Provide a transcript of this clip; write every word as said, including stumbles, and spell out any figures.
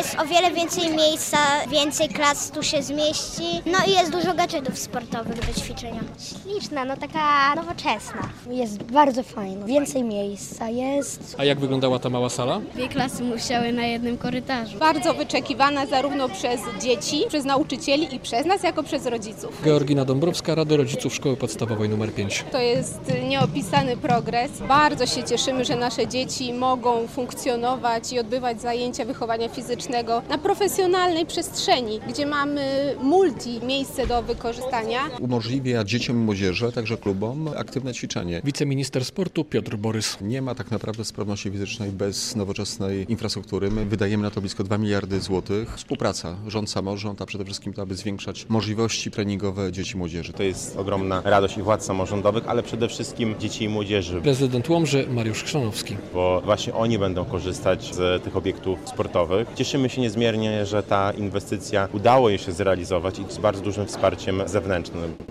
jest o wiele więcej miejsca, więcej klas tu się zmieści. No i jest dużo gadżetów sportowych do ćwiczenia. Śliczna, no taka nowoczesna. Jest bardzo fajna, więcej miejsca jest. A jak wyglądała ta mała sala? Dwie klasy musiały na jednym korytarzu. Bardzo wyczekiwana zarówno przez dzieci, przez nauczycieli i przez nas jako przez rodziców. Georgina Dąbrowska, Rada Rodziców Szkoły Podstawowej numer pięć. To jest nieopisany progres. Bardzo się cieszymy, że nasze dzieci mogą funkcjonować i odbywać zajęcia wychowania fizycznego na profesjonalnej przestrzeni, gdzie mamy multi miejsce do wykorzystania. Umożliwia dzieciom i młodzieży, a także klubom aktywne ćwiczenie. Wiceminister sportu Piotr Borys. Nie ma tak naprawdę sprawności fizycznej bez nowoczesnej infrastruktury. My wydajemy na to blisko dwa miliardy złotych. Współpraca, rząd, samorząd, a przede wszystkim to, aby zwiększać możliwości treningowe dzieci i młodzieży. To jest ogromna radość i władz samorządowych, ale przede wszystkim dzieci i młodzieży. Prezydent Łomży Mariusz Chrzanowski. Bo właśnie oni będą korzystać z tych obiektów sportowych. Cieszymy się niezmiernie, że ta inwestycja udało jej się zrealizować i z bardzo dużym wsparciem zewnętrznym.